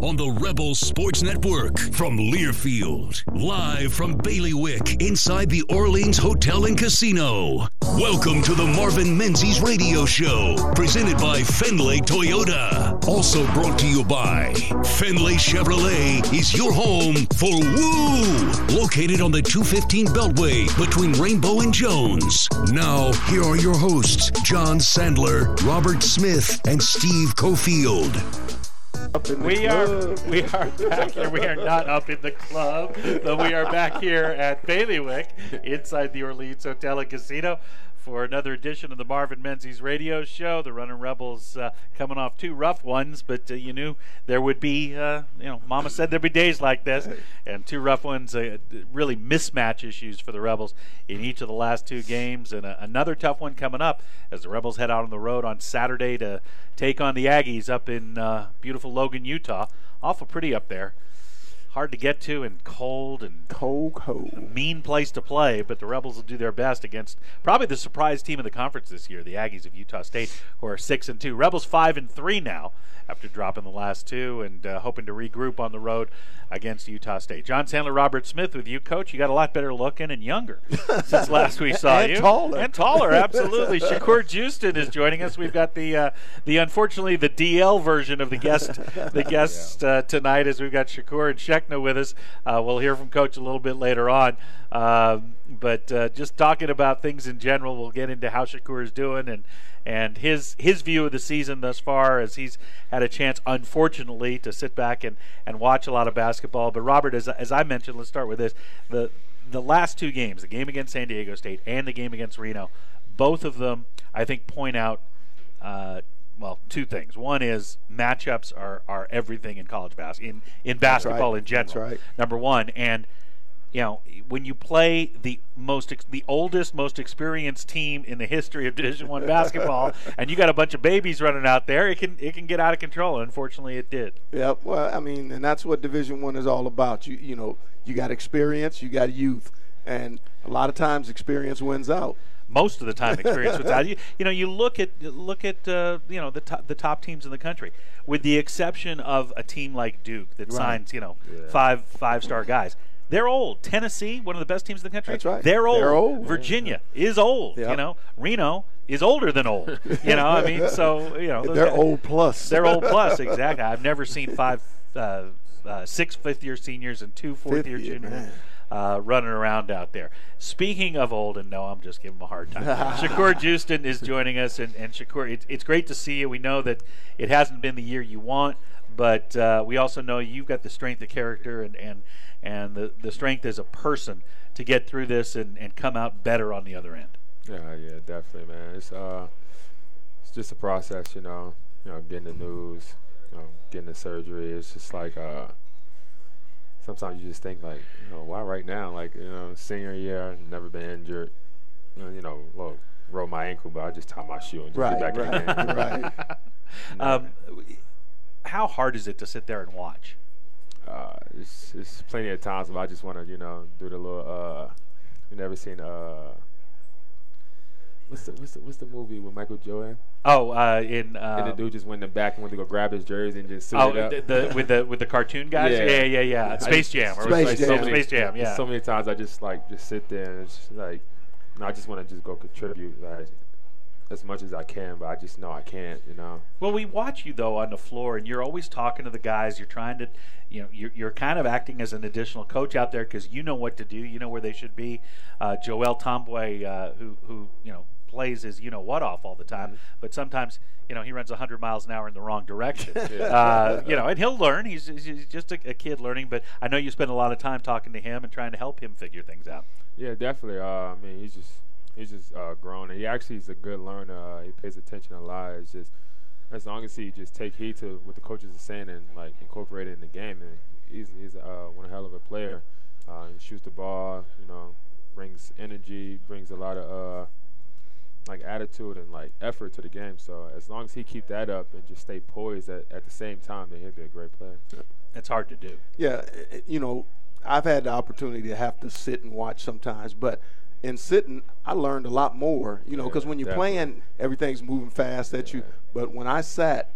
on the Rebel Sports Network from Learfield, live from Bailiwick inside the Orleans Hotel and Casino. Welcome to the Marvin Menzies Radio Show, presented by Fenway Toyota. Also brought to you by Fenway Chevrolet is your home for Woo! Located on the 215 Beltway between Rainbow and Jones. Now, here are your hosts, John Sandler, Robert Smith, and Steve Cofield. We are back here. We are not up in the club, but we are back here at Bailiwick inside the Orleans Hotel and Casino for another edition of the Marvin Menzies Radio Show. The Running Rebels coming off two rough ones, but you knew there would be, Mama said there'd be days like this, and two rough ones, really mismatch issues for the Rebels in each of the last two games, and another tough one coming up as the Rebels head out on the road on Saturday to take on the Aggies up in beautiful Logan, Utah. Awful pretty up there. Hard to get to and cold. A mean place to play, but the Rebels will do their best against probably the surprise team of the conference this year, the Aggies of Utah State, who are 6-2. Rebels 5-3 now after dropping the last two and hoping to regroup on the road against Utah State. John Sandler, Robert Smith with you, Coach. You got a lot better looking and younger since last we saw you. And taller, absolutely. Shakur Justin is joining us. We've got the unfortunately the DL version of the guest tonight, as we've got Shakur and Shekna with us. We'll hear from Coach a little bit later on. But just talking about things in general, we'll get into how Shakur is doing and his view of the season thus far, as he's had a chance, unfortunately, to sit back and watch a lot of basketball. But Robert, as I mentioned, let's start with this. The last two games, the game against San Diego State and the game against Reno, both of them, I think, point out two things. One is matchups are everything in college basketball, in basketball in general. That's right. Number one, and when you play the oldest, most experienced team in the history of Division I basketball, and you got a bunch of babies running out there, it can get out of control. And unfortunately, it did. Yeah, well, I mean, and that's what Division I is all about. You got experience, you got youth, and a lot of times experience wins out. Most of the time, experience wins out. You look at the top teams in the country, with the exception of a team like Duke that signs five-star guys. They're old. Tennessee, one of the best teams in the country. That's right. They're old. They're old. Virginia is old. Yep. Reno is older than old. They're old plus. They're old plus, exactly. I've never seen six fifth-year seniors and two fourth-year juniors running around out there. Speaking of old, and no, I'm just giving him a hard time. Shakur Justin is joining us, and Shakur, it's great to see you. We know that it hasn't been the year you want, but we also know you've got the strength of character and the strength as a person to get through this and come out better on the other end. Yeah, definitely, man. It's just a process, getting the news, getting the surgery. It's just like sometimes you just think like, why right now? Like, senior year, never been injured. Roll my ankle, but I just tie my shoe and just get back in the game. Right. How hard is it to sit there and watch? It's plenty of times where I just want to, do the little. You never seen what's the movie with Michael Jordan? And the dude just went in the back and went to go grab his jersey and just suit it up. with the cartoon guys. Yeah. Space Jam. Space Jam. Yeah. So many times I just sit there and it's like, I just want to just go contribute as much as I can, but I just know I can't, Well, we watch you, though, on the floor, and you're always talking to the guys. You're trying to, you're kind of acting as an additional coach out there because you know what to do. You know where they should be. Joel Tomboy, who plays his what off all the time, but sometimes, he runs 100 miles an hour in the wrong direction. And he'll learn. He's just a kid learning, but I know you spend a lot of time talking to him and trying to help him figure things out. Yeah, definitely. He's just grown, and he actually is a good learner. He pays attention a lot. It's just as long as he just take heed to what the coaches are saying and like incorporate it in the game. And he's one hell of a player. He shoots the ball, brings energy, brings a lot of attitude and effort to the game. So as long as he keep that up and just stay poised at the same time, then he'll be a great player. It's hard to do. Yeah, I've had the opportunity to have to sit and watch sometimes, but in sitting, I learned a lot more, because when you're playing, everything's moving fast at you. But when I sat,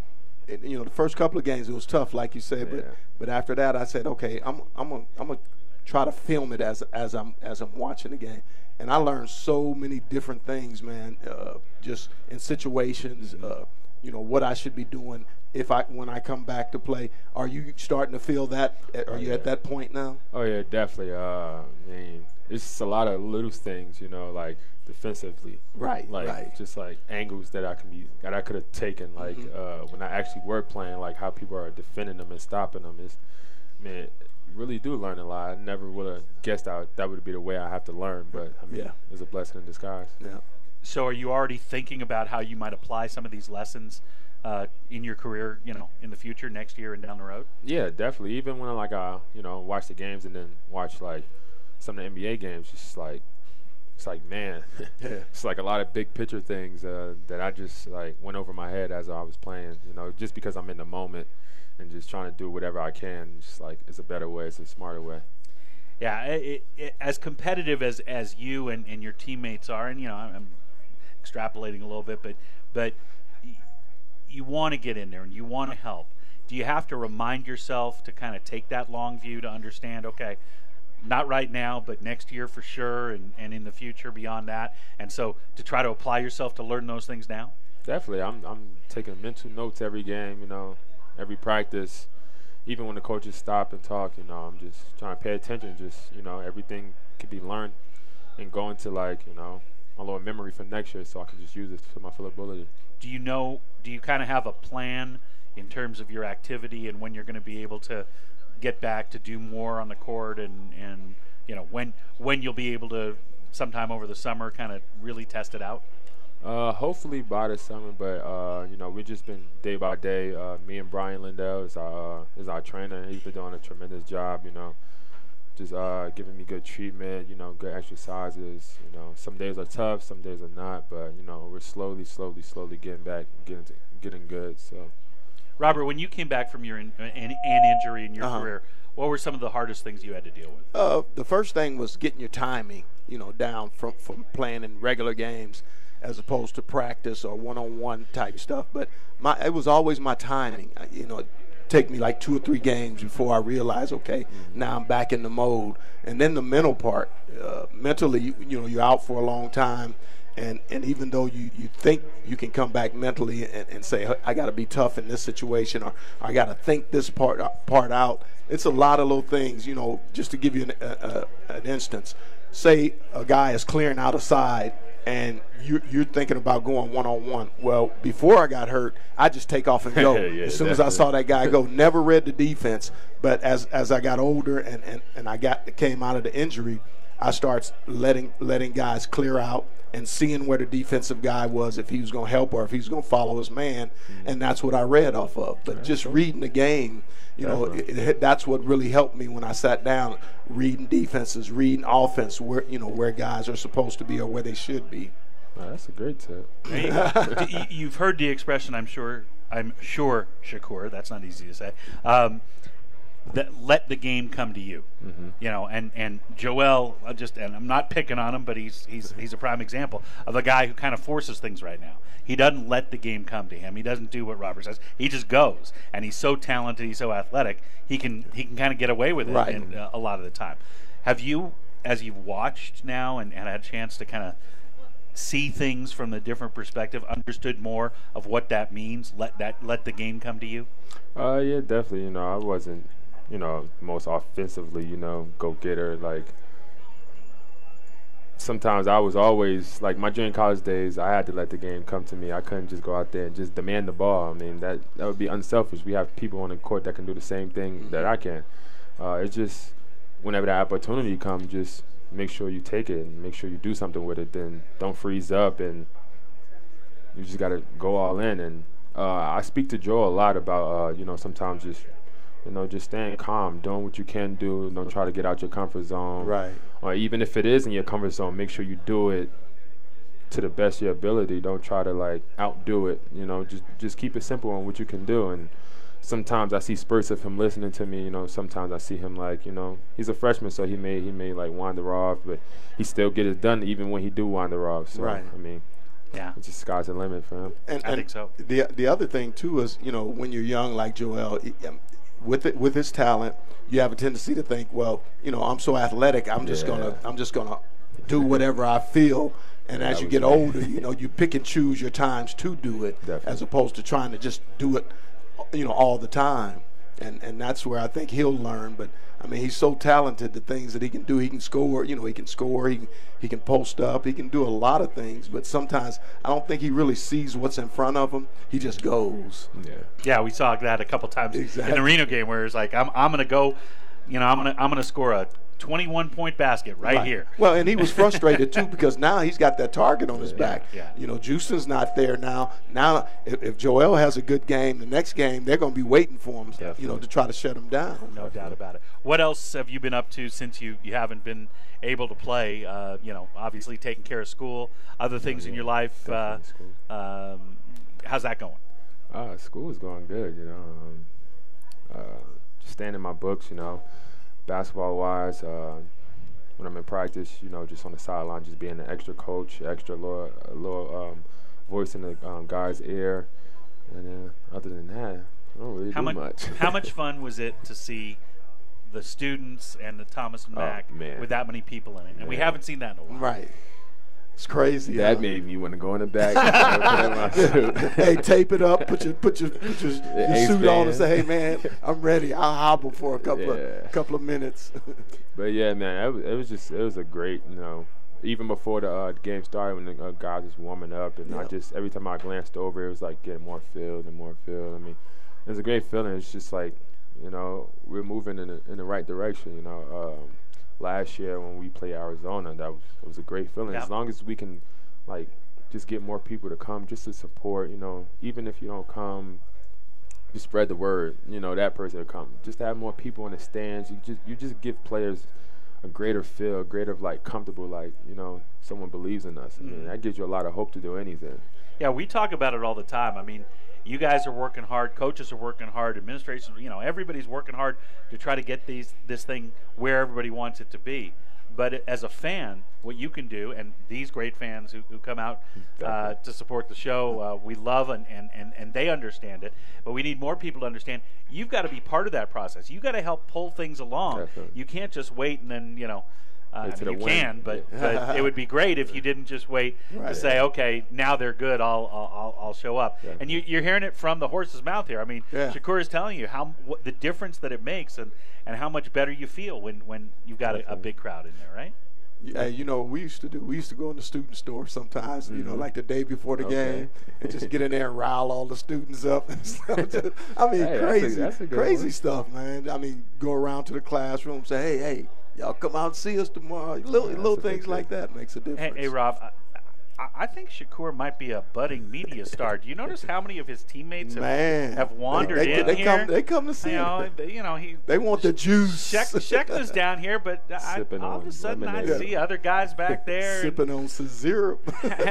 the first couple of games it was tough, like you said, but after that I said, okay, I'm gonna try to film it as I'm watching the game, and I learned so many different things, man. Just in situations, what I should be doing when I come back to play. Are you starting to feel that? Are you at that point now? Oh yeah, definitely. I mean, it's just a lot of little things, like defensively, right? Just like angles that I could have taken, like when I actually were playing, like how people are defending them and stopping them. You really do learn a lot. I never would have guessed that would be the way I have to learn, but I mean, it's a blessing in disguise. Yeah. So are you already thinking about how you might apply some of these lessons in your career, in the future, next year and down the road? Yeah, definitely. Even when I watch the games and then watch like some of the NBA games, it's like man, it's like a lot of big picture things that I just like went over my head as I was playing. Just because I'm in the moment and just trying to do whatever I can. Just like it's a better way, it's a smarter way. Yeah, as competitive as you and your teammates are, and I'm extrapolating a little bit, but you want to get in there and you want to help. Do you have to remind yourself to kind of take that long view to understand, okay, not right now, but next year for sure, and in the future beyond that, and so to try to apply yourself to learn those things now? Definitely. I'm taking mental notes every game, every practice. Even when the coaches stop and talk, I'm just trying to pay attention. Just, everything can be learned and go into like, a little memory for next year so I can just use it to my full ability. Do you kind of have a plan in terms of your activity and when you're going to be able to get back to do more on the court and when you'll be able to sometime over the summer kind of really test it out? Hopefully by the summer, but we've just been day by day. Me and Brian Lindell is our trainer. He's been doing a tremendous job. Just giving me good treatment. Good exercises. Some days are tough, some days are not, but we're slowly getting back, getting good. So, Robert, when you came back from your an injury in your career, what were some of the hardest things you had to deal with? The first thing was getting your timing, down from playing in regular games, as opposed to practice or one-on-one type stuff. But it was always my timing. It take me like 2 or 3 games before I realized, okay, now I'm back in the mode. And then the mental part, mentally, you're out for a long time. And even though you think you can come back mentally and say, I got to be tough in this situation, or I got to think this part out, it's a lot of little things, just to give you an instance. Say a guy is clearing out a side, and you're thinking about going one-on-one. Well, before I got hurt, I just take off and go. As soon as I saw that guy go, never read the defense. But as I got older and I came out of the injury, I started letting guys clear out and seeing where the defensive guy was, if he was going to help or if he was going to follow his man, and that's what I read off of. But just reading the game, that's what really helped me when I sat down, reading defenses, reading offense, where guys are supposed to be or where they should be. Wow, that's a great tip. You've heard the expression, I'm sure, Shakur, that's not easy to say, that let the game come to you. And Joel, and I'm not picking on him, but he's a prime example of a guy who kind of forces things right now. He doesn't let the game come to him. He doesn't do what Robert says. He just goes, and he's so talented, he's so athletic. He can kind of get away with it a lot of the time. Have you, as you've watched now and had a chance to kind of see things from a different perspective, understood more of what that means? Let the game come to you. Yeah, definitely. I wasn't, most offensively, go-getter. Like, sometimes I was always, like, my junior college days, I had to let the game come to me. I couldn't just go out there and just demand the ball. I mean, that would be unselfish. We have people on the court that can do the same thing that I can. It's just, whenever the opportunity comes, just make sure you take it and make sure you do something with it. Then don't freeze up, and you just got to go all in. And I speak to Joe a lot about, sometimes just staying calm, doing what you can do. Don't try to get out your comfort zone. Right. Or even if it is in your comfort zone, make sure you do it to the best of your ability. Don't try to, like, outdo it. Just keep it simple on what you can do. And sometimes I see spurts of him listening to me. Sometimes I see him, like, he's a freshman, so he may like wander off, but he still get it done even when he do wander off. So, right. I mean, Yeah. It's just sky's the limit for him. And I think so. The other thing too is, when you're young like Joel, with his talent, you have a tendency to think, well, I'm so athletic, I'm just gonna do whatever I feel. And as you get older, you pick and choose your times to do it, as opposed to trying to just do it, all the time. And that's where I think he'll learn. But I mean, he's so talented. The things that he can do, he can score. He can score. He can post up. He can do a lot of things. But sometimes I don't think he really sees what's in front of him. He just goes. Yeah, we saw that a couple times in the Reno game where it's like, I'm gonna go, I'm gonna score a 21-point basket right here. Well, and he was frustrated too because now he's got that target on his back. Yeah. Justin's not there now. Now, if Joel has a good game, the next game they're going to be waiting for him, to try to shut him down. No doubt about it. What else have you been up to since you haven't been able to play? Obviously taking care of school, other things in your life. How's that going? School is going good. Just staying in my books. Basketball-wise, when I'm in practice, just on the sideline, just being an extra coach, extra little voice in the guy's ear. And then other than that, I don't really do much. How much fun was it to see the students and the Thomas and Mack with that many people in it? And we haven't seen that in a while. Right. It's crazy. That made me want to go in the back. Hey, tape it up. Put your suit on and say, "Hey, man, I'm ready. I'll hobble for a couple of minutes." But yeah, man, it was a great, even before the game started when the guys was warming up, and every time I glanced over, it was like getting more filled and more filled. I mean, it was a great feeling. It's just like, we're moving in the right direction. Last year when we played Arizona, it was a great feeling. As long as we can, just get more people to come, just to support. Even if you don't come, just spread the word. That person will come. Just to have more people in the stands. You just give players a greater feel, greater comfortable. Someone believes in us. I mean, that gives you a lot of hope to do anything. Yeah, we talk about it all the time. I mean, you guys are working hard, coaches are working hard, administration, everybody's working hard to try to get this thing where everybody wants it to be. But as a fan, what you can do, and these great fans who come out to support the show, we love and they understand it, but we need more people to understand. You've got to be part of that process. You've got to help pull things along. Definitely. You can't just wait and then, you can, but it would be great if you didn't just wait to say, okay, now they're good, I'll show up. Yeah. And you're hearing it from the horse's mouth here. I mean, Shakur is telling you what the difference that it makes and how much better you feel when you've got a big crowd in there, right? What we used to do, we used to go in the student store sometimes, like the day before the game, and just get in there and rile all the students up and stuff. I mean, crazy stuff, man. I mean, go around to the classroom, say, hey, y'all come out and see us tomorrow. Little things like that makes a difference. Hey, Rob, I think Shakur might be a budding media star. Do you notice how many of his teammates have wandered in here? They come to see him. They want the juice. Shekna's down here, but all of a sudden I see other guys back there sipping on some syrup,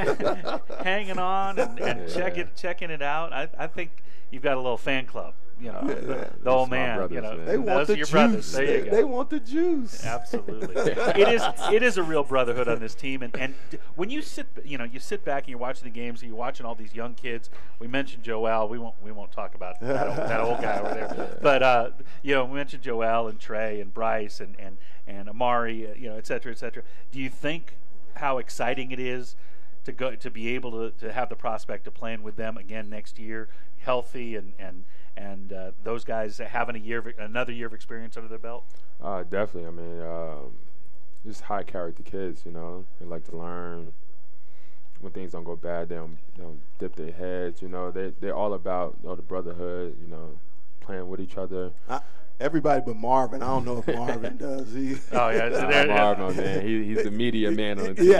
hanging on and checking it out. I think you've got a little fan club. The old man. Brothers, they want the juice. They want the juice. Absolutely. It is a real brotherhood on this team. And when you sit back and you're watching the games and you're watching all these young kids. We mentioned Joel. We won't talk about that old guy over there. But we mentioned Joel and Trey and Bryce and Amari. Et cetera, et cetera. Do you think how exciting it is to be able to have the prospect of playing with them again next year, healthy and those guys having another year of experience under their belt? Definitely. I mean, just high character kids. They like to learn. When things don't go bad, they don't dip their heads. They're all about the brotherhood. Playing with each other. Everybody but Marvin. I don't know if Marvin does. Oh yeah, Marvin, man. He's the media man on the team.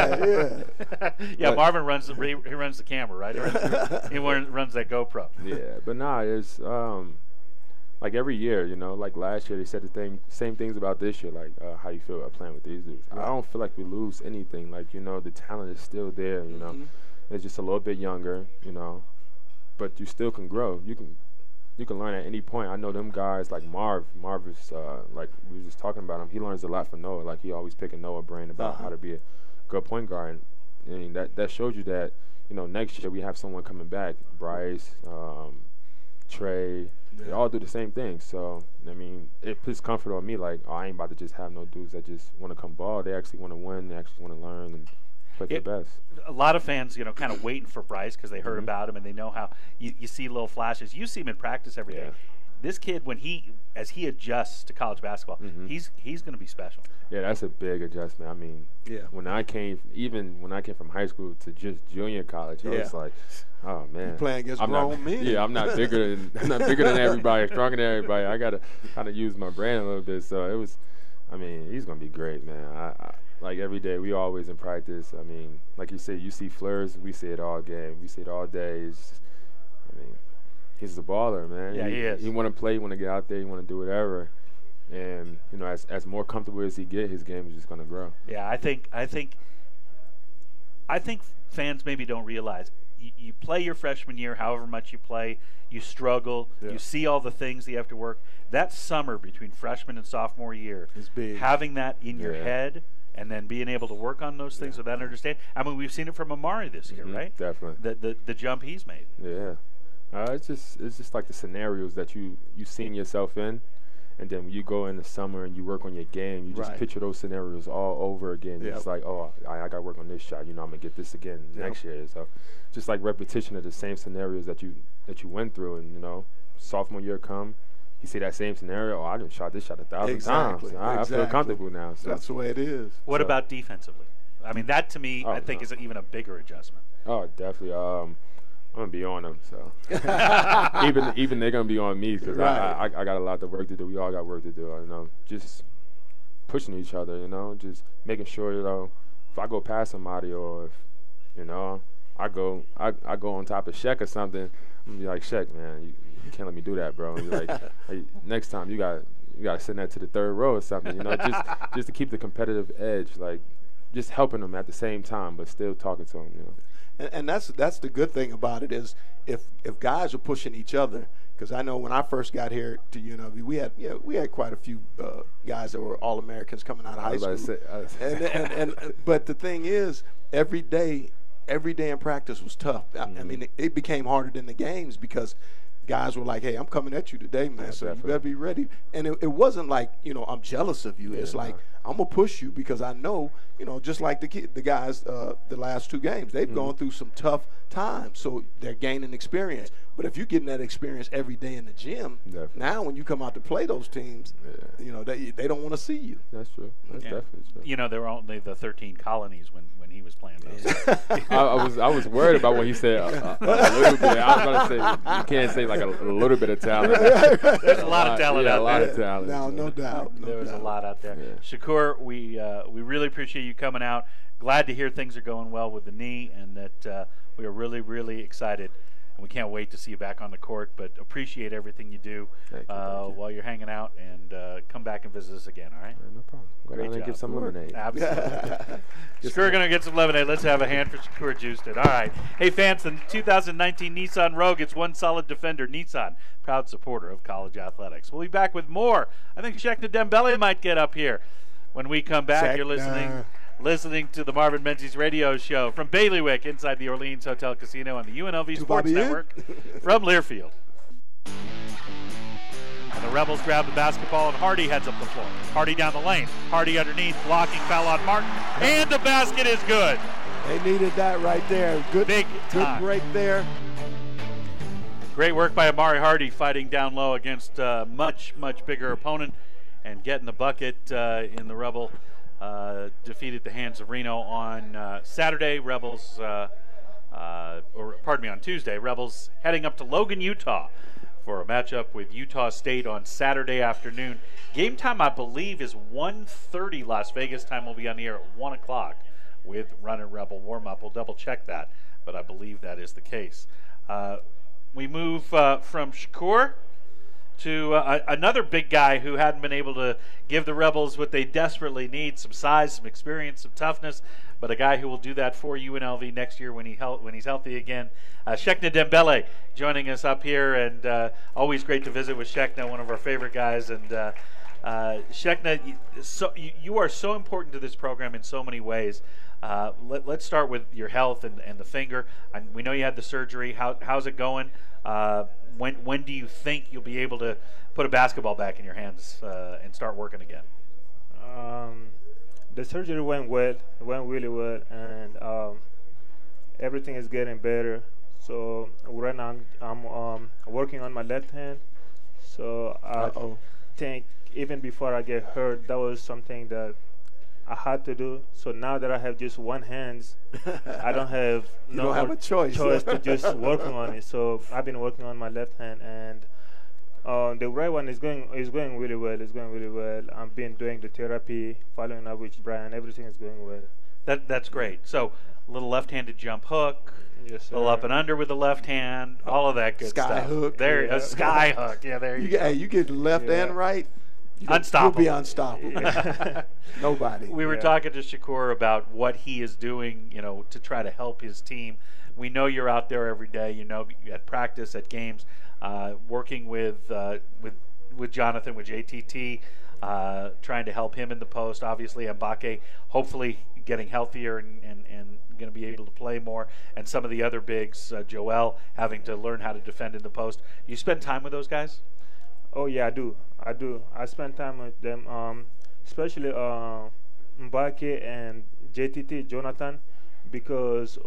Yeah. Marvin runs the camera, right? He runs that GoPro. Yeah, but it's like every year, like last year they said the same things about this year, like how you feel about playing with these dudes. Right. I don't feel like we lose anything. Like the talent is still there. It's just a little bit younger. But you still can grow. You can learn at any point. I know them guys like Marv is like we were just talking about him. He learns a lot from Noah. Like he always picking Noah's brain about how to be a good point guard. And I mean, that shows you that, next year we have someone coming back, Bryce, Trey. They all do the same thing. So, I mean, it puts comfort on me. Like, I ain't about to just have no dudes that just want to come ball. They actually want to win. They actually want to learn and play for the best. A lot of fans, kind of waiting for Bryce because they heard about him and they know how you see little flashes. You see him in practice every day. This kid, as he adjusts to college basketball, he's going to be special. Yeah, that's a big adjustment. I mean, when I came from high school to just junior college, I was like, oh man, you playing against grown men. Yeah, I'm not bigger than everybody, stronger than everybody. I gotta kind of use my brain a little bit. So it was, I mean, he's gonna be great, man. I like every day, we always in practice. I mean, like you said, you see Fleurs, we see it all game, we see it all day. It's just, I mean, he's a baller, man. Yeah, he is. He want to play, he want to get out there, he want to do whatever. And as more comfortable as he get, his game is just going to grow. Yeah, I think fans maybe don't realize you play your freshman year, however much you play, you struggle, you see all the things that you have to work. That summer between freshman and sophomore year is big. Having that in your head and then being able to work on those things with that understanding. I mean, we've seen it from Amari this year, right? Definitely. The jump he's made. Yeah. It's just like the scenarios that you seen yourself in. And then when you go in the summer and you work on your game, you just picture those scenarios all over again. It's like, oh, I got to work on this shot. I'm going to get this again next year. So just like repetition of the same scenarios that you went through. And, sophomore year come, you see that same scenario. Oh, I done shot this shot 1,000 times. I feel comfortable now. So. That's the way it is. What about defensively? I mean, that to me, I think is even a bigger adjustment. Oh, definitely. I'm gonna be on them, so even they're gonna be on me because I got a lot of work to do. We all got work to do. Just pushing each other. Just making sure if I go past somebody or if I go on top of Shaq or something, I'm gonna be like, Shaq, man, you can't let me do that, bro. And like, hey, next time you got to send that to the third row or something. Just to keep the competitive edge, like just helping them at the same time, but still talking to them. And that's the good thing about it is if guys are pushing each other, because I know when I first got here to UNLV, we had quite a few guys that were All-Americans coming out of high school. But the thing is, every day in practice was tough. I mean, it became harder than the games because guys were like, hey, I'm coming at you today, man, so you better be ready. And it wasn't like, I'm jealous of you. It's like, I'm going to push you because I know, just like the guys the last two games, they've gone through some tough times, so they're gaining experience. But if you're getting that experience every day in the gym, now when you come out to play those teams, they don't want to see you. That's true. That's definitely true. There were only the 13 colonies when he was playing those. I was worried about when he said a little bit. I was going to say, you can't say like a little bit of talent. There's a lot of talent out there. A lot of talent. No doubt. There was a lot out there. Yeah. Shakur, we really appreciate you coming out. Glad to hear things are going well with the knee and that we are really, really excited. And we can't wait to see you back on the court, but appreciate everything you do while you're hanging out, and come back and visit us again, all right? No problem. Go down and get some lemonade. Absolutely. Shakur going to get some lemonade. Let's have a hand for Shakur Juiston. All right. Hey, fans, the 2019 Nissan Rogue, it's one solid defender. Nissan, proud supporter of college athletics. We'll be back with more. I think Shekna Dembele might get up here. When we come back, you're listening to the Marvin Menzies radio show from Bailiwick inside the Orleans Hotel Casino on the UNLV Sports Network from Learfield. And the Rebels grab the basketball, and Hardy heads up the floor. Hardy down the lane. Hardy underneath, blocking foul on Martin, and the basket is good. They needed that right there. Good break there. Great work by Amari Hardy fighting down low against a much, much bigger opponent and getting the bucket in the Rebel. Defeated the Hands of Reno on Saturday. Rebels, on Tuesday. Rebels heading up to Logan, Utah for a matchup with Utah State on Saturday afternoon. Game time, I believe, is 1:30 Las Vegas time. We'll be on the air at 1 o'clock with Run and Rebel warm-up. We'll double-check that, but I believe that is the case. We move from Shakur to another big guy who hadn't been able to give the Rebels what they desperately need, some size, some experience, some toughness, but a guy who will do that for UNLV next year when he's healthy again. Shekna Dembele joining us up here, and always great to visit with Shekna, one of our favorite guys. And Shekna, you are so important to this program in so many ways. Let's start with your health and the finger. We know you had the surgery. How's it going? When do you think you'll be able to put a basketball back in your hands and start working again? The surgery went well. It went really well, and everything is getting better. So right now I'm working on my left hand. So I think even before I get hurt, that was something that I had to do. So now that I have just one hand, I don't have a choice to just working on it. So I've been working on my left hand, and the right one is going really well. It's going really well. I've been doing the therapy, following up with Brian. Everything is going well. That's great. So a little left-handed jump hook, yes, a little up and under with the left hand, all of that good sky stuff. Hook. There, Yeah. a sky hook. Yeah, there you go. Hey, you get left and right. Unstoppable. You'll be unstoppable. Nobody. We were talking to Shakur about what he is doing, to try to help his team. We know you're out there every day. At practice, at games, working with Jonathan, with JTT, trying to help him in the post. Obviously, Mbake, hopefully getting healthier and going to be able to play more. And some of the other bigs, Joel, having to learn how to defend in the post. You spend time with those guys? Oh yeah, I do. I spend time with them, especially Mbake and JTT, Jonathan, because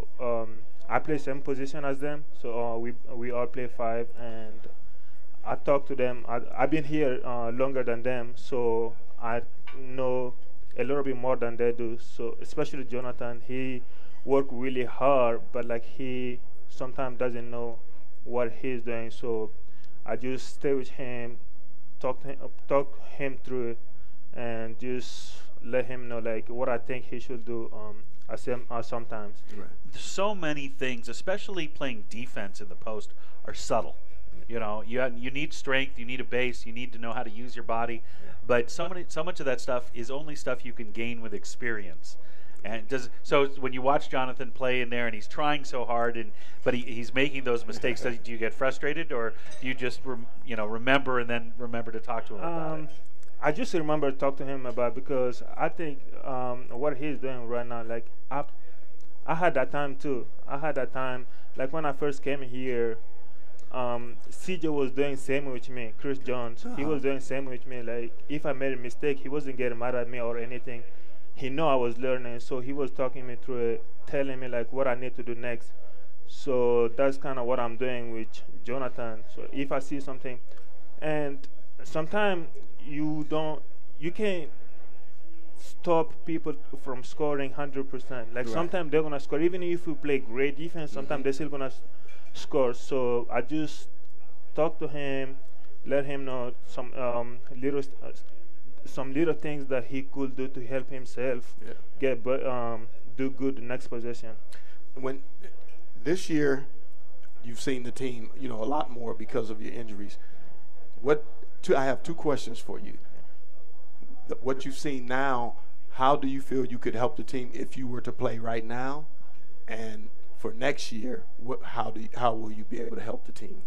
I play same position as them. So we all play 5, and I talk to them. I've been here longer than them, so I know a little bit more than they do. So especially Jonathan, he work really hard, but he sometimes doesn't know what he's doing. So I just stay with him, talk him through it, and just let him know what I think he should do sometimes. Right. So many things, especially playing defense in the post, are subtle. You need strength, you need a base, you need to know how to use your body, but so much of that stuff is only stuff you can gain with experience. And so when you watch Jonathan play in there and he's trying so hard, but he's making those mistakes, do you get frustrated, or do you just remember and then remember to talk to him about it? I just remember to talk to him about, because I think what he's doing right now, I had that time too. I had that time, when I first came here. CJ was doing same with me. Chris Jones, he was doing same with me. If I made a mistake, he wasn't getting mad at me or anything. He knew I was learning, so he was talking me through it, telling me what I need to do next. So that's kind of what I'm doing with Jonathan. So if I see something, and sometimes you can't stop people from scoring 100%. Right. Sometimes they're gonna score, even if you play great defense. Sometimes they're still gonna score. So I just talk to him, let him know some little things that he could do to help himself do good next possession. When this year you've seen the team, a lot more because of your injuries. I have 2 questions for you. What you've seen now, how do you feel you could help the team if you were to play right now? And for next year, how will you be able to help the team?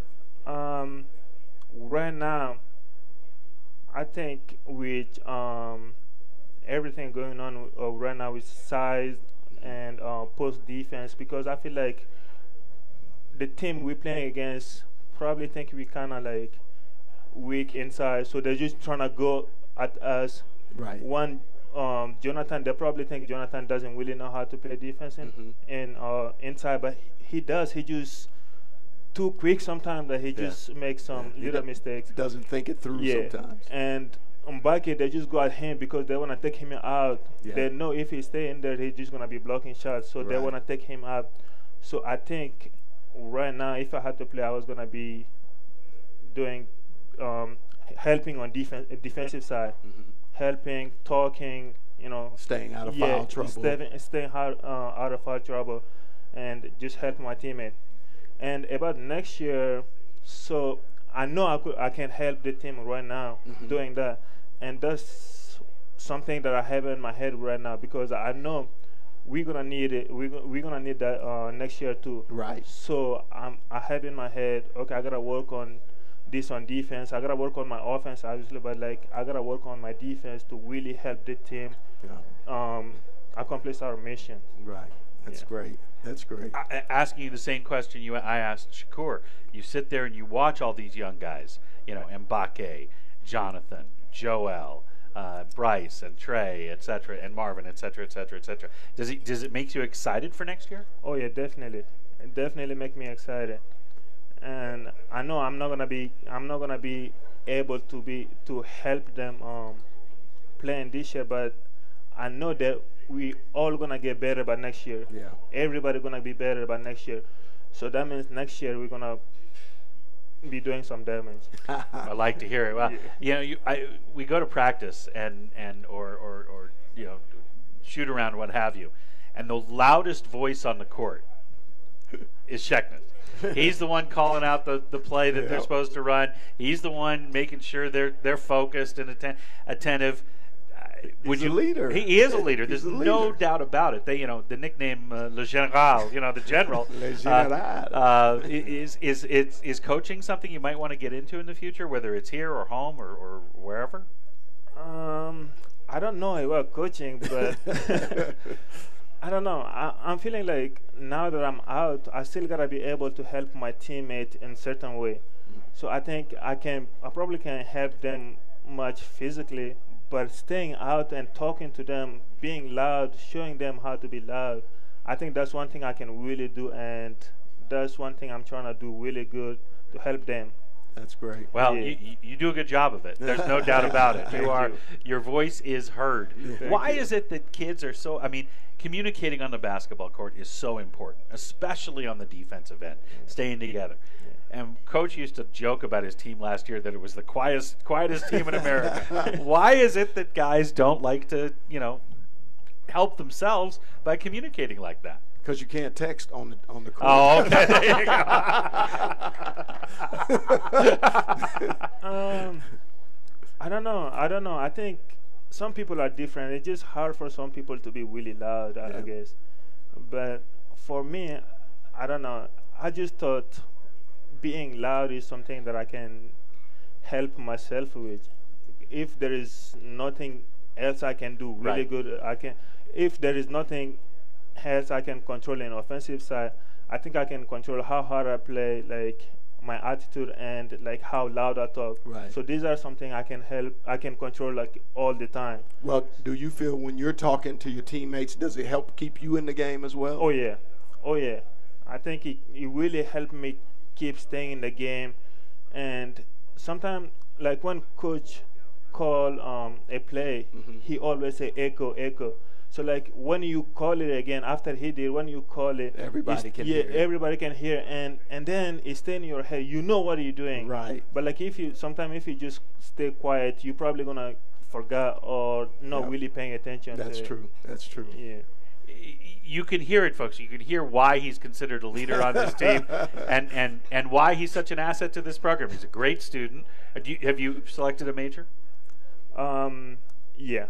Right now, I think with everything going on right now with size and post defense, because I feel like the team we're playing against probably think we kind of weak inside, so they're just trying to go at us. Right. Jonathan, they probably think Jonathan doesn't really know how to play defense inside, but he does. He just too quick sometimes that he just makes some little mistakes. Doesn't think it through sometimes. And Mbake, they just go at him because they want to take him out. Yeah. They know if he stay in there, he's just going to be blocking shots, so they want to take him out. So I think right now, if I had to play, I was going to be doing helping on defensive side, helping, talking, staying out of foul trouble, staying out of foul trouble, and just help my teammate. And about next year, so I know I can help the team right now doing that, and that's something that I have in my head right now, because I know we're gonna need it. We're gonna need that next year too. Right. So I have in my head, okay, I gotta work on this on defense. I gotta work on my offense, obviously, but I gotta work on my defense to really help the team accomplish our mission. Right. That's Yeah. great. That's great. Asking you the same question I asked Shakur. You sit there and you watch all these young guys, Mbake, Jonathan, Joel, Bryce, and Trey, et cetera, and Marvin, et cetera, et cetera, et cetera. Does it make you excited for next year? Oh yeah, definitely. It definitely make me excited. And I know I'm not gonna be able to help them playing this year, but I know that we all gonna get better by next year. Yeah. Everybody gonna be better by next year. So that means next year we're gonna be doing some damage. I like to hear it. Well, we go to practice or shoot around, what have you, and the loudest voice on the court is Sheckness. He's the one calling out the play that they're supposed to run. He's the one making sure they're focused and attentive. He's a leader. He is a leader. There's He's a no leader. doubt about it. They, the nickname Le Général, the general. Le Général. Is coaching something you might want to get into in the future, whether it's here or home or wherever? I don't know about coaching, but I don't know. I'm feeling like now that I'm out, I still gotta be able to help my teammate in certain way. So I think I probably can help them much physically, but staying out and talking to them, being loud, showing them how to be loud, I think that's one thing I can really do, and that's one thing I'm trying to do really good to help them. That's great. Well, Yeah. you do a good job of it. There's no doubt about it. Your voice is heard. Why is it that kids are so? I mean, communicating on the basketball court is so important, especially on the defensive end, staying together. And Coach used to joke about his team last year that it was the quietest team in America. Why is it that guys don't like to, help themselves by communicating like that? Because you can't text on the court. Oh, okay. There you go. I don't know. I think some people are different. It's just hard for some people to be really loud, I guess. But for me, I don't know. I just thought being loud is something that I can help myself with. If there is nothing else I can do really good, I can. If there is nothing else I can control in offensive side, I think I can control how hard I play, like my attitude and like how loud I talk. Right. So these are something I can control like all the time. Well, do you feel when you're talking to your teammates, does it help keep you in the game as well? Oh yeah. I think it really helped me keep staying in the game. And sometimes, like when coach call a play, he always say echo. So like when you call it again after he did, when you call it, Everybody can hear it. everybody can hear, and then it stay in your head. You know what you're doing. Right. But like if you just stay quiet, you're probably gonna forget or not really paying attention. That's to true. It. That's true. Yeah. You can hear it, folks. You can hear why he's considered a leader on this team, and why he's such an asset to this program. He's a great student. Have you selected a major? Yeah.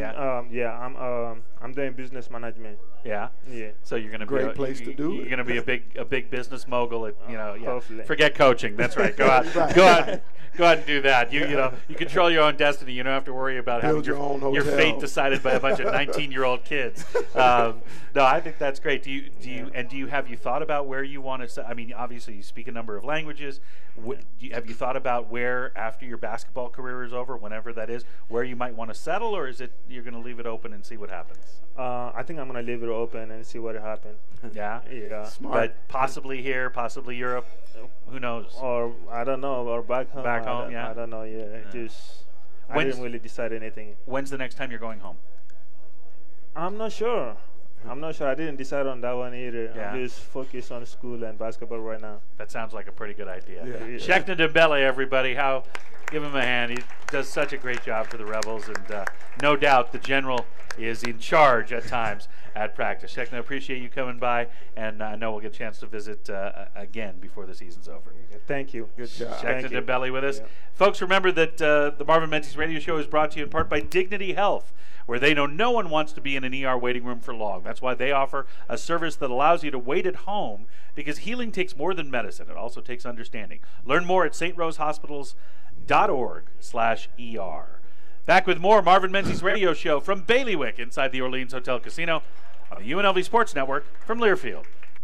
I'm doing business management. Yeah. Yeah. So you're going to Great place to do You're it. going to be a big business mogul. Hopefully. Forget coaching. That's right. Go out. Right. Go out. Go out and do that. You control your own destiny. You don't have to worry about Build having your own your hotel. fate decided by a bunch of 19-year-old kids. No, I think that's great. Do you have you thought about where you want to? I mean, obviously you speak a number of languages. Have you thought about where, after your basketball career is over, whenever that is, where you might want to settle, or is it you're going to leave it open and see what happens? I think I'm gonna leave it open and see what happens. Yeah. Yeah. Smart. But possibly here, possibly Europe. Who knows? Or I don't know, or back home. Back home, yeah. I don't know. Yeah. I didn't really decide anything. When's the next time you're going home? I'm not sure. I didn't decide on that one either. Yeah. I'm just focused on school and basketball right now. That sounds like a pretty good idea. Yeah. Sheckna Dembele, everybody. Give him a hand. He does such a great job for the Rebels, and no doubt the general is in charge at times at practice. Sheckna, appreciate you coming by, and I know we'll get a chance to visit again before the season's over. Thank you. Good job. Sheckna Dembele with us. Yeah. Folks, remember that the Marvin Menzies radio show is brought to you in part by Dignity Health, where they know no one wants to be in an ER waiting room for long. That's why they offer a service that allows you to wait at home, because healing takes more than medicine. It also takes understanding. Learn more at strosehospitals.org/ER. Back with more Marvin Menzies radio show from Bailiwick inside the Orleans Hotel Casino on the UNLV Sports Network from Learfield.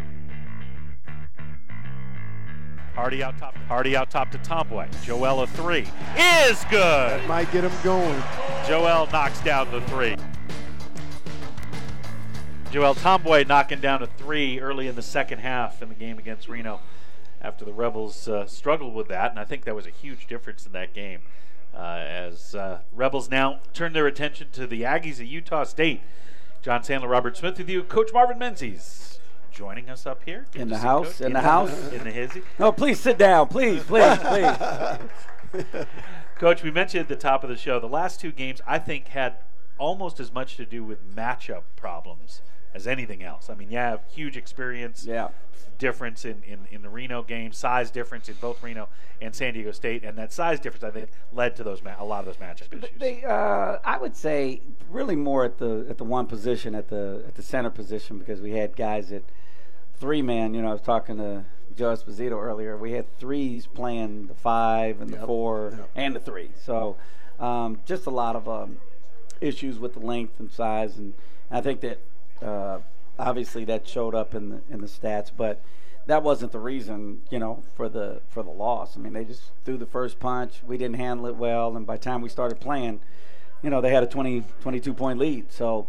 Hardy out top to Tomboy. Joel a three is good. That might get him going. Joel knocks down the three. Joel Tomboy knocking down a three early in the second half in the game against Reno after the Rebels struggled with that, and I think that was a huge difference in that game. As Rebels now turn their attention to the Aggies of Utah State. John Sandler, Robert Smith with you. Coach Marvin Menzies joining us up here. In the house. In the hizzy. No, please sit down. Please. Coach, we mentioned at the top of the show, the last two games I think had almost as much to do with matchup problems as anything else. I mean, huge experience difference in the Reno game, size difference in both Reno and San Diego State, and that size difference, I think, led to those a lot of those matchup issues. I would say really more at the one position, at the center position, because we had guys at three-man. I was talking to Joe Esposito earlier. We had threes playing the 5 and the 4 and the 3. So just a lot of issues with the length and size, and I think that obviously that showed up in the stats, but that wasn't the reason, for the loss. I mean, they just threw the first punch. We didn't handle it well, and by the time we started playing, they had a 22-point lead. So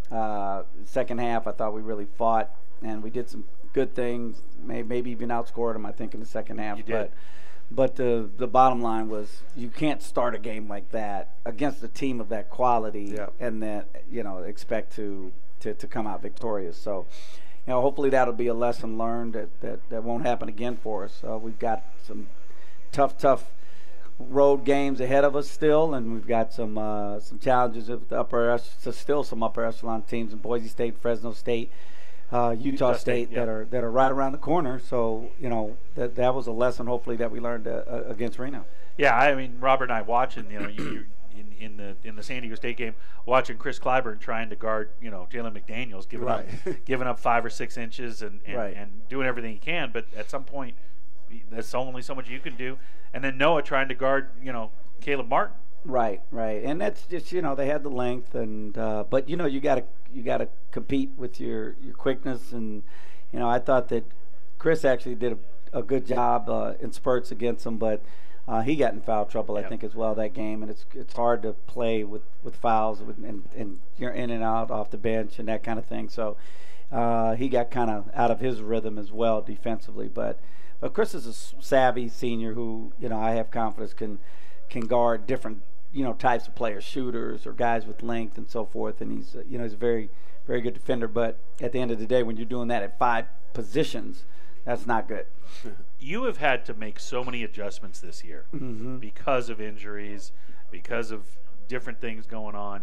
second half, I thought we really fought, and we did some good things, maybe even outscored them, I think, in the second half. You did. But the bottom line was you can't start a game like that against a team of that quality and then, expect to come out victorious. So, hopefully that'll be a lesson learned that won't happen again for us. We've got some tough road games ahead of us still, and we've got some challenges of the still some upper echelon teams in Boise State, Fresno State, Utah State that are right around the corner. So that was a lesson hopefully that we learned against Reno. Yeah, I mean, Robert and I watching, you in the San Diego State game, watching Chris Clyburn trying to guard, Jalen McDaniels, giving up 5 or 6 inches and doing everything he can, but at some point there's only so much you can do. And then Noah trying to guard, Caleb Martin. Right, and that's just they had the length, and but you gotta compete with your quickness, and I thought that Chris actually did a good job in spurts against them, but he got in foul trouble I think as well that game, and it's hard to play with fouls and you're in and out off the bench and that kind of thing. So he got kind of out of his rhythm as well defensively, but Chris is a savvy senior who I have confidence can guard different types of players, shooters or guys with length and so forth, and he's he's a very, very good defender. But at the end of the day, when you're doing that at 5 positions, that's not good. You have had to make so many adjustments this year because of injuries, because of different things going on.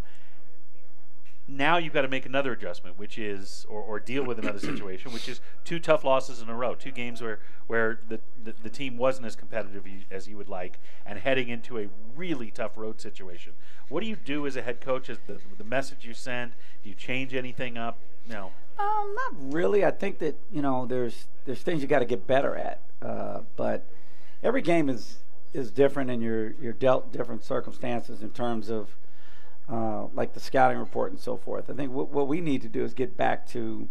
Now you've got to make another adjustment, which is, or deal with another situation, which is 2 tough losses in a row, 2 games where the team wasn't as competitive as you would like, and heading into a really tough road situation. What do you do as a head coach? As the message you send? Do you change anything up? No. Not really. I think that there's things you got to get better at, but every game is different, and you're dealt different circumstances in terms of. Like the scouting report and so forth. I think what we need to do is get back to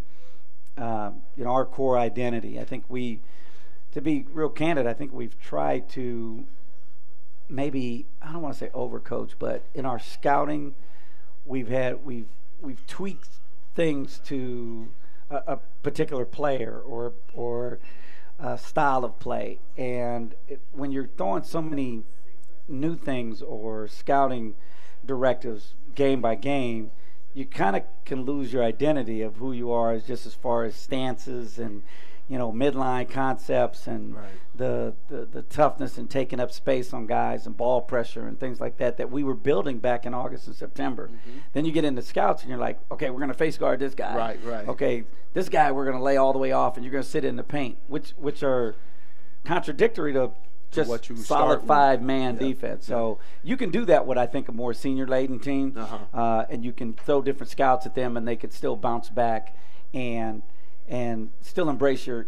our core identity. I think to be real candid, I think we've tried to maybe, I don't want to say overcoach, but in our scouting we've tweaked things to a particular player or style of play, and when you're throwing so many new things or scouting directives game by game, you kind of can lose your identity of who you are, just as far as stances and midline concepts and the toughness and taking up space on guys and ball pressure and things like that we were building back in August and September. Then you get into scouts and you're like, okay, we're going to face guard this guy. Right. Okay, this guy we're going to lay all the way off and you're going to sit in the paint, which are contradictory to just what you solid 5-man with. defense. So you can do that with, I think, a more senior-laden team, and you can throw different scouts at them, and they could still bounce back and still embrace your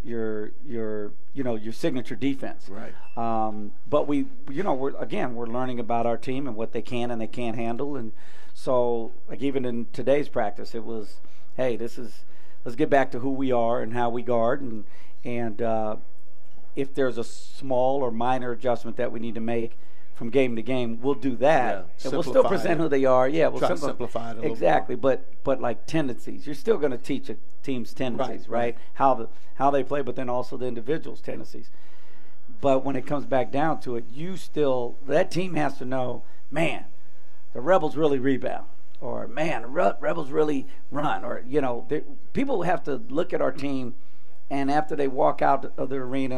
signature defense. Right. But we're learning about our team and what they can and they can't handle. And so, like, even in today's practice, it was, hey, let's get back to who we are and how we guard, and if there's a small or minor adjustment that we need to make from game to game, we'll do that. And we'll still present who they are. Yeah, we'll try to simplify it a little exactly. more. But like tendencies, you're still going to teach a team's tendencies, right? How they play, but then also the individual's tendencies. But when it comes back down to it, that team has to know, man, the Rebels really rebound, or man, the Rebels really run, or people have to look at our team, and after they walk out of the arena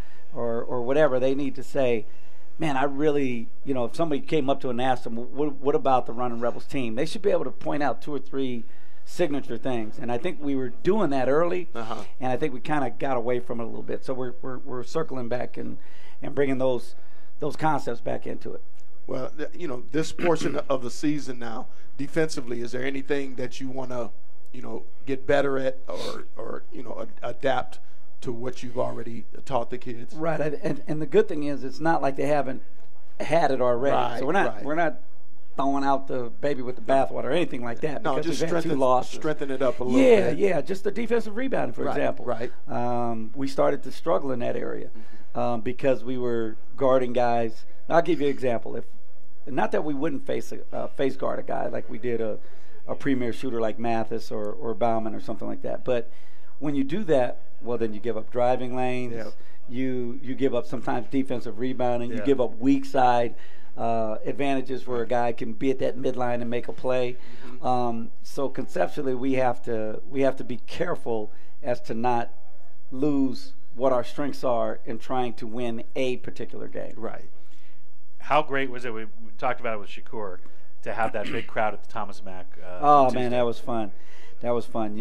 or whatever, they need to say, man, I really, if somebody came up to and asked them, what about the Running Rebels team? They should be able to point out 2 or 3 signature things. And I think we were doing that early, and I think we kind of got away from it a little bit. So we're circling back and bringing those concepts back into it. Well, this portion of the season now, defensively, is there anything that you want to, get better at or adapt to what you've already taught the kids? Right, and the good thing is it's not like they haven't had it already. Right, so we're not throwing out the baby with the bathwater or anything like that. No, because just strengthen it up a little bit. Yeah, just the defensive rebounding, for example. Right. We started to struggle in that area because we were guarding guys. I'll give you an example. Not that we wouldn't face guard a guy like we did a premier shooter like Mathis or Bauman or something like that, but when you do that, well, then you give up driving lanes. Yep. You give up sometimes defensive rebounding. You give up weak side advantages where a guy can be at that midline and make a play. So conceptually, we have to be careful as to not lose what our strengths are in trying to win a particular game. Right. How great was it? We talked about it with Shakur to have that big crowd at the Thomas Mack. Oh man, that was fun. That was fun.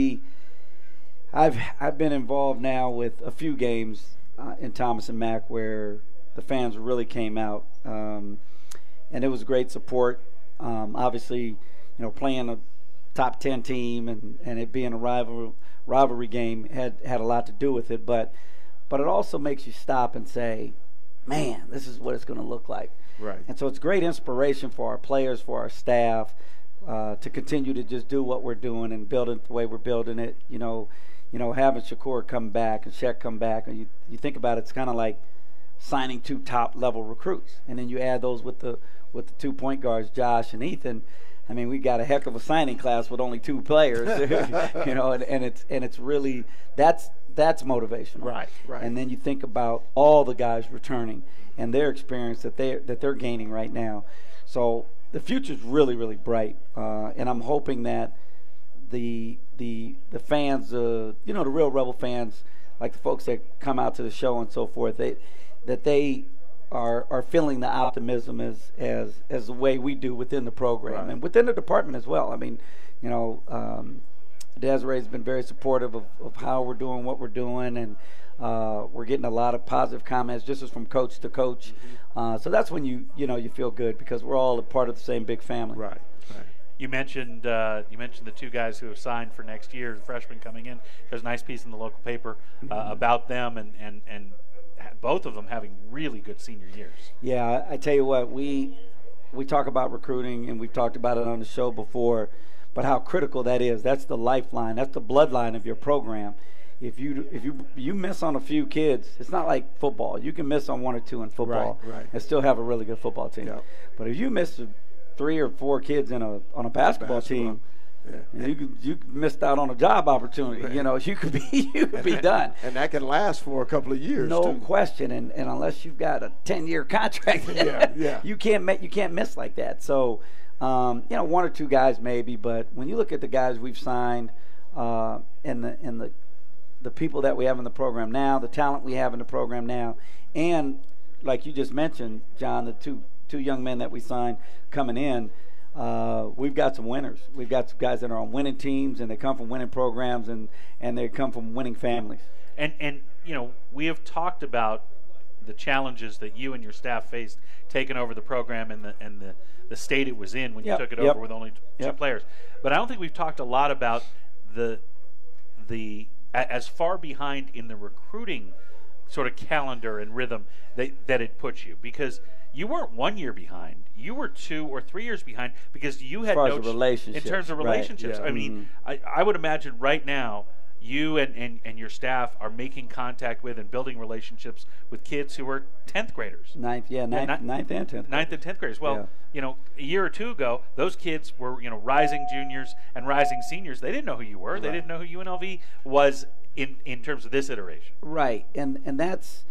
I've been involved now with a few games in Thomas and Mack where the fans really came out, and it was great support. Obviously, playing a top 10 team and it being a rivalry game had a lot to do with it, but it also makes you stop and say, man, this is what it's going to look like. Right. And so it's great inspiration for our players, for our staff, to continue to just do what we're doing and build it the way we're building it. Having Shakur come back and Shaq come back, and you think about it, it's kind of like signing 2 top-level recruits, and then you add those with the 2 point guards, Josh and Ethan. I mean, we got a heck of a signing class with only 2 players, and it's really that's motivational. Right. And then you think about all the guys returning and their experience that they're gaining right now. So the future's really, really bright, and I'm hoping that the fans, the real Rebel fans, like the folks that come out to the show and so forth, that they are feeling the optimism as the way we do within the program and within the department as well. I mean, Desiree's been very supportive of how we're doing what we're doing, and we're getting a lot of positive comments just as from coach to coach. So that's when you feel good because we're all a part of the same big family. Right. You mentioned the 2 guys who have signed for next year, the freshmen coming in. There's a nice piece in the local paper about them and both of them having really good senior years. Yeah, I tell you what, we talk about recruiting, and we've talked about it on the show before, but how critical that is. That's the lifeline. That's the bloodline of your program. If you miss on a few kids, it's not like football. You can miss on 1 or 2 in football and still have a really good football team. Yep. But if you miss 3 or 4 kids on a basketball team, you missed out on a job opportunity. Right. You could be done. And that can last for a couple of years. No question. And unless you've got a 10-year contract, you can't miss like that. So, 1 or 2 guys maybe, but when you look at the guys we've signed, and the people that we have in the program now, the talent we have in the program now, and like you just mentioned, John, the two young men that we signed coming in, we've got some winners. We've got some guys that are on winning teams, and they come from winning programs, and they come from winning families. And we have talked about the challenges that you and your staff faced taking over the program and the state it was in when you took it over with only 2 players. But I don't think we've talked a lot about the as far behind in the recruiting sort of calendar and rhythm that it puts you, because you weren't 1 year behind. You were 2 or 3 years behind because you had no relationships. In terms of relationships. Right. I mean, I would imagine right now you and your staff are making contact with and building relationships with kids who are 10th graders. Ninth and 10th. Ninth and 10th graders. Well, a year or two ago, those kids were, rising juniors and rising seniors. They didn't know who you were. They didn't know who UNLV was in terms of this iteration. Right, and that's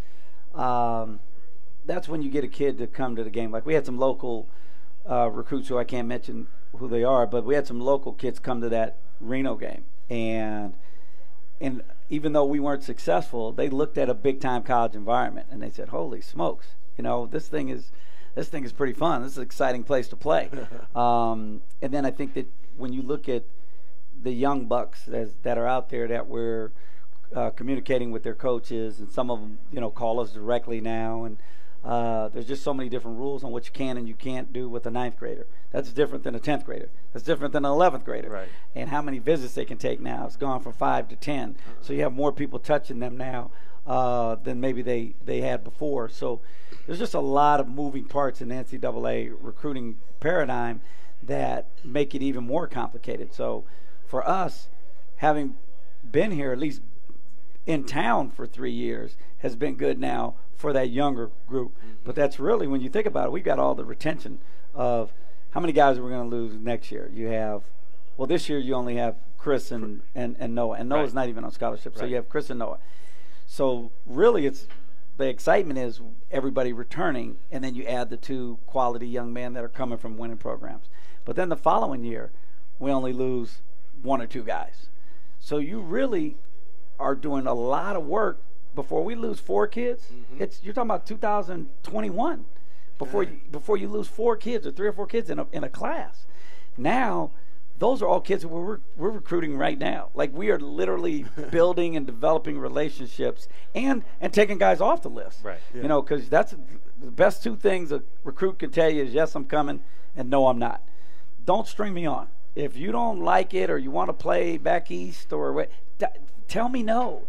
when you get a kid to come to the game. Like we had some local recruits who I can't mention who they are, but we had some local kids come to that Reno game, and even though we weren't successful, they looked at a big-time college environment and they said, "Holy smokes! This thing is pretty fun. This is an exciting place to play." And then I think that when you look at the young bucks that are out there that we're communicating with their coaches, and some of them, call us directly now, and there's just so many different rules on what you can and you can't do with a 9th grader. That's different than a 10th grader. That's different than an 11th grader. Right. And how many visits they can take now. It's gone from 5 to 10. So you have more people touching them now than maybe they had before. So there's just a lot of moving parts in the NCAA recruiting paradigm that make it even more complicated. So for us, having been here, at least in town for 3 years, has been good now for that younger group. But that's really, when you think about it, we've got all the retention of how many guys we're going to lose next year. You have, this year you only have Chris and Noah. And Noah's not even on scholarship, so you have Chris and Noah. So really the excitement is everybody returning, and then you add the 2 quality young men that are coming from winning programs. But then the following year, we only lose 1 or 2 guys. So you really are doing a lot of work before we lose 4 kids. You're talking about 2021 before you lose 4 kids or 3 or 4 kids in a class. Now, those are all kids that we're recruiting right now. Like, we are literally building and developing relationships and taking guys off the list. Right. Yeah. Because that's the best 2 things a recruit can tell you is yes, I'm coming, and no, I'm not. Don't string me on. If you don't like it or you want to play back east or what, tell me no.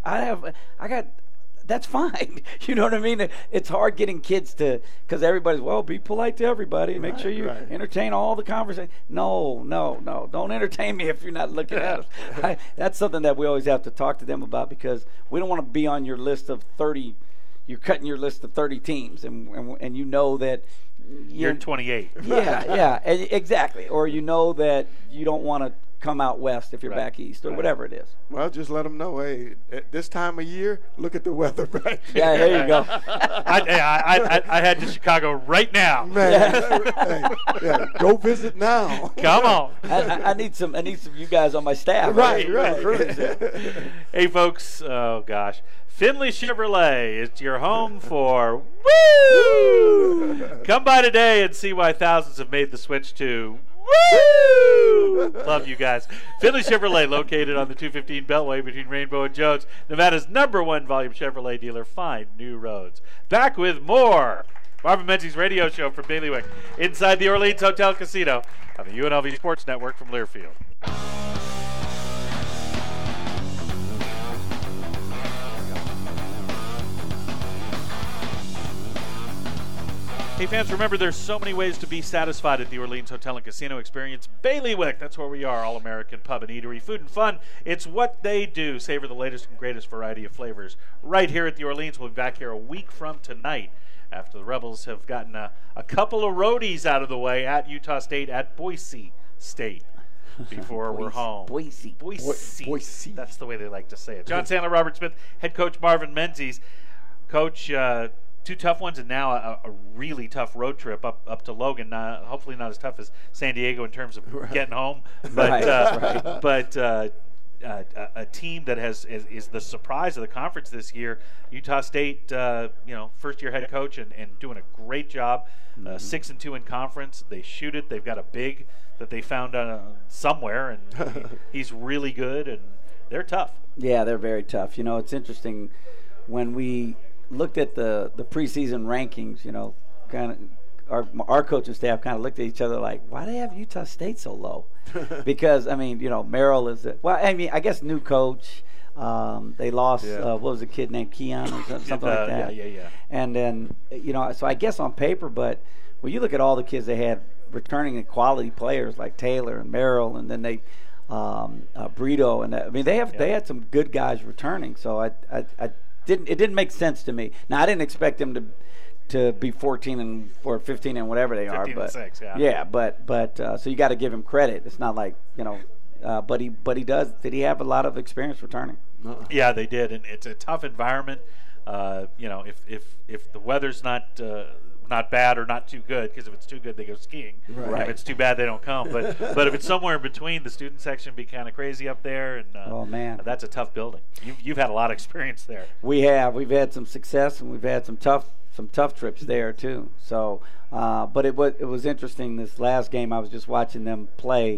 That's fine. You know what I mean? It's hard getting kids to, because everybody's, be polite to everybody. Make sure you entertain all the conversation. No. Don't entertain me if you're not looking at us. That's something that we always have to talk to them about, because we don't want to be on your list of 30. You're cutting your list of 30 teams, and you know that you're 28. Yeah, exactly. Or you know that you don't want to come out west if you're back east, or whatever it is. Well, just let them know, hey, at this time of year, look at the weather back here. Yeah, there you go. I head to Chicago right now. Man, go visit now. Come on. I need some you guys on my staff. Right. Hey, folks. Oh gosh. Finley Chevrolet is your home for woo! Come by today and see why thousands have made the switch to woo! Love you guys. Finley Chevrolet, located on the 215 Beltway between Rainbow and Jones, Nevada's #1 volume Chevrolet dealer. Find new roads. Back with more Marvin Menzies radio show from Bailiwick, inside the Orleans Hotel Casino on the UNLV Sports Network from Learfield. Hey fans, remember there's so many ways to be satisfied at the Orleans Hotel and Casino. Experience Bailiwick. That's where we are. All-American pub and eatery. Food and fun. It's what they do. Savor the latest and greatest variety of flavors right here at the Orleans. We'll be back here a week from tonight after the Rebels have gotten a couple of roadies out of the way at Utah State, at Boise State, before we're home. Boise. That's the way they like to say it. John Sandler, Robert Smith, head coach Marvin Menzies. Coach, 2 tough ones, and now a really tough road trip up to Logan. Hopefully not as tough as San Diego in terms of getting home, but a team that is the surprise of the conference this year. Utah State, first-year head coach and doing a great job. 6-2 in conference. They shoot it. They've got a big that they found somewhere, and he's really good, and they're tough. Yeah, they're very tough. It's interesting when we looked at the preseason rankings, kind of our coaching staff kind of looked at each other like, why do they have Utah State so low? Because, Merrill is I guess new coach, They lost, what was the kid named Keon or something like that? Yeah. And then, so I guess on paper, but when you look at all the kids they had returning and quality players like Taylor and Merrill, and then they Brito, and they had some good guys returning. So it didn't make sense to me. Now I didn't expect them to be 14 or 15 and whatever they are, but 6, but so you got to give him credit. It's not like but he does. Did he have a lot of experience returning? Yeah, they did, and it's a tough environment. If the weather's not bad or not too good, because if it's too good they go skiing. Right. If it's too bad they don't come. But if it's somewhere in between, the student section be kind of crazy up there, and oh man, that's a tough building. You've had a lot of experience there. We've had some success, and we've had some tough trips there too. So, but it was interesting. This last game, I was just watching them play.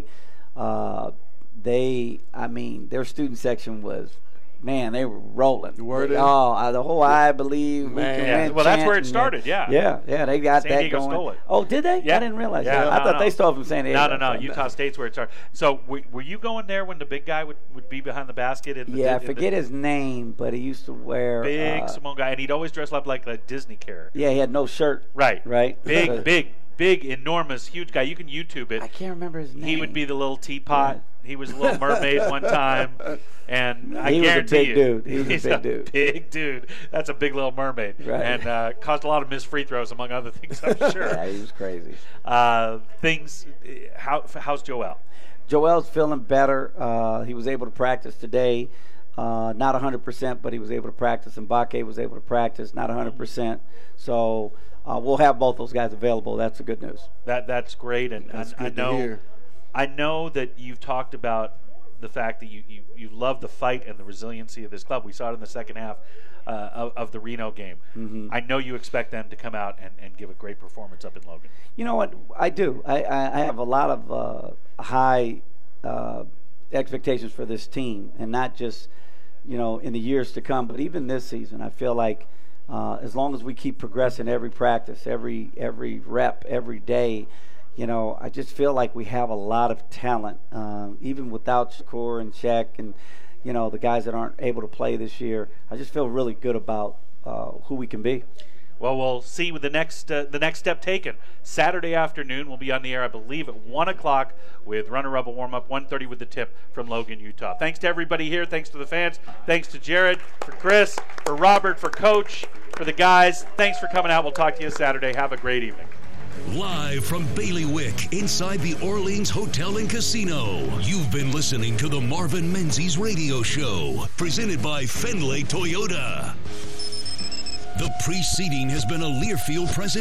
Their student section was. Man, they were rolling. Were they? Oh, the whole I believe we can win. Well, that's where it started. Yeah, they got San that Diego going. Stole it. Oh, did they? Yeah. I didn't realize Yeah, that. I thought they stole from San Diego. No. Utah State's where it started. So were you going there when the big guy would be behind the basket? I forget his name, but he used to wear big Samoan guy, and he'd always dress up like a Disney character. Yeah, he had no shirt. Right. Big, enormous, huge guy. You can YouTube it. I can't remember his name. He would be the little teapot. Yeah. He was a little mermaid one time, and I guarantee you, he was a big dude. Big dude. That's a big little mermaid, right. And caused a lot of missed free throws, among other things. I'm sure. Yeah, he was crazy. How's Joel? Joel's feeling better. He was able to practice today. Not 100%, but he was able to practice, and Mbake was able to practice, not 100%. So we'll have both those guys available. That's the good news. That's great, and I know that you've talked about the fact that you love the fight and the resiliency of this club. We saw it in the second half of the Reno game. Mm-hmm. I know you expect them to come out and give a great performance up in Logan. You know what? I do. I have a lot of high expectations for this team, and not just in the years to come, but even this season. I feel like as long as we keep progressing every practice, every rep, every day, I just feel like we have a lot of talent, even without Shakur and Shaq and the guys that aren't able to play this year. I just feel really good about who we can be. Well, we'll see with the next step taken. Saturday afternoon, we'll be on the air, I believe, at 1 o'clock with runner-up warm-up, 1:30 with the tip from Logan, Utah. Thanks to everybody here. Thanks to the fans. Thanks to Jared, for Chris, for Robert, for Coach, for the guys. Thanks for coming out. We'll talk to you Saturday. Have a great evening. Live from Bailiwick, inside the Orleans Hotel and Casino, you've been listening to the Marvin Menzies Radio Show, presented by Fenway Toyota. The preceding has been a Learfield presentation.